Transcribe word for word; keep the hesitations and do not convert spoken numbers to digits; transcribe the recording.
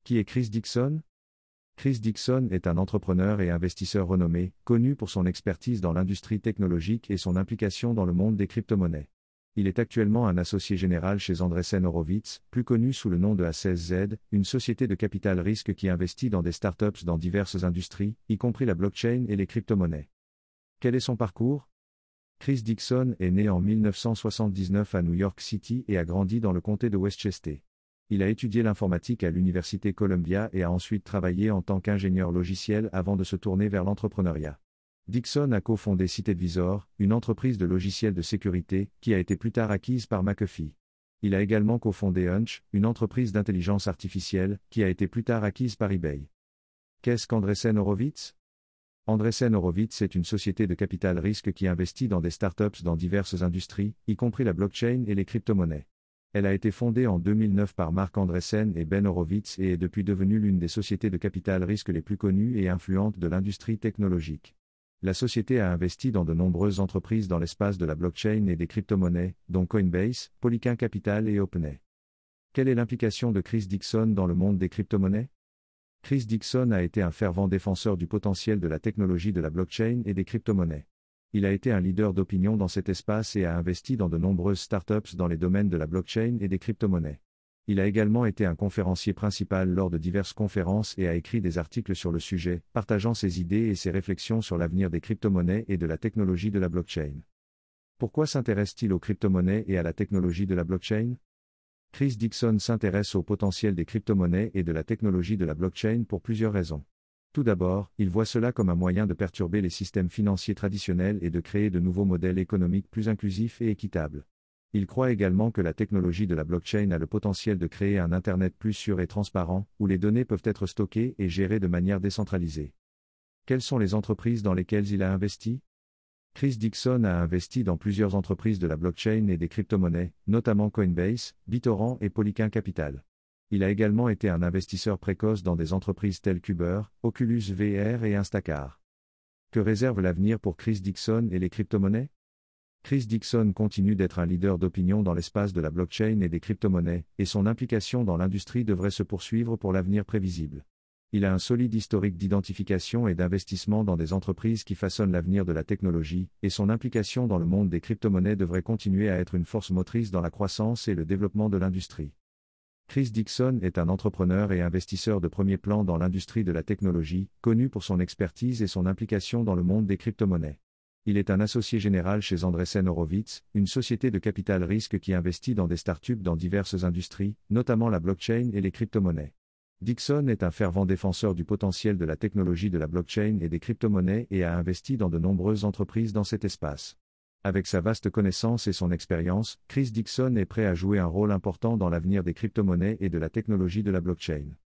Qui est Chris Dixon? Chris Dixon est un entrepreneur et investisseur renommé, connu pour son expertise dans l'industrie technologique et son implication dans le monde des crypto-monnaies. Il est actuellement un associé général chez Andreessen Horowitz, plus connu sous le nom de A seize Z, une société de capital risque qui investit dans des startups dans diverses industries, y compris la blockchain et les crypto-monnaies. Quel est son parcours? Chris Dixon est né en mille neuf cent soixante-dix-neuf à New York City et a grandi dans le comté de Westchester. Il a étudié l'informatique à l'université Columbia et a ensuite travaillé en tant qu'ingénieur logiciel avant de se tourner vers l'entrepreneuriat. Dixon a cofondé CityAdvisor, une entreprise de logiciels de sécurité, qui a été plus tard acquise par McAfee. Il a également cofondé Hunch, une entreprise d'intelligence artificielle, qui a été plus tard acquise par eBay. Qu'est-ce qu'Andreessen Horowitz? Andreessen Horowitz est une société de capital risque qui investit dans des startups dans diverses industries, y compris la blockchain et les crypto-monnaies. Elle a été fondée en deux mille neuf par Marc Andreessen et Ben Horowitz et est depuis devenue l'une des sociétés de capital risque les plus connues et influentes de l'industrie technologique. La société a investi dans de nombreuses entreprises dans l'espace de la blockchain et des crypto-monnaies, dont Coinbase, Polyquin Capital et OpenAI. Quelle est l'implication de Chris Dixon dans le monde des crypto-monnaies? Chris Dixon a été un fervent défenseur du potentiel de la technologie de la blockchain et des crypto-monnaies. Il a été un leader d'opinion dans cet espace et a investi dans de nombreuses startups dans les domaines de la blockchain et des crypto-monnaies. Il a également été un conférencier principal lors de diverses conférences et a écrit des articles sur le sujet, partageant ses idées et ses réflexions sur l'avenir des crypto-monnaies et de la technologie de la blockchain. Pourquoi s'intéresse-t-il aux crypto-monnaies et à la technologie de la blockchain? Chris Dixon s'intéresse au potentiel des crypto-monnaies et de la technologie de la blockchain pour plusieurs raisons. Tout d'abord, il voit cela comme un moyen de perturber les systèmes financiers traditionnels et de créer de nouveaux modèles économiques plus inclusifs et équitables. Il croit également que la technologie de la blockchain a le potentiel de créer un Internet plus sûr et transparent, où les données peuvent être stockées et gérées de manière décentralisée. Quelles sont les entreprises dans lesquelles il a investi? Chris Dixon a investi dans plusieurs entreprises de la blockchain et des crypto-monnaies, notamment Coinbase, BitTorrent et Polyquin Capital. Il a également été un investisseur précoce dans des entreprises telles qu'Uber, Oculus V R et Instacart. Que réserve l'avenir pour Chris Dixon et les crypto-monnaies? Chris Dixon continue d'être un leader d'opinion dans l'espace de la blockchain et des crypto-monnaies, et son implication dans l'industrie devrait se poursuivre pour l'avenir prévisible. Il a un solide historique d'identification et d'investissement dans des entreprises qui façonnent l'avenir de la technologie, et son implication dans le monde des crypto-monnaies devrait continuer à être une force motrice dans la croissance et le développement de l'industrie. Chris Dixon est un entrepreneur et investisseur de premier plan dans l'industrie de la technologie, connu pour son expertise et son implication dans le monde des crypto-monnaies. Il est un associé général chez Andreessen Horowitz, une société de capital risque qui investit dans des startups dans diverses industries, notamment la blockchain et les crypto-monnaies. Dixon est un fervent défenseur du potentiel de la technologie de la blockchain et des crypto-monnaies et a investi dans de nombreuses entreprises dans cet espace. Avec sa vaste connaissance et son expérience, Chris Dixon est prêt à jouer un rôle important dans l'avenir des crypto-monnaies et de la technologie de la blockchain.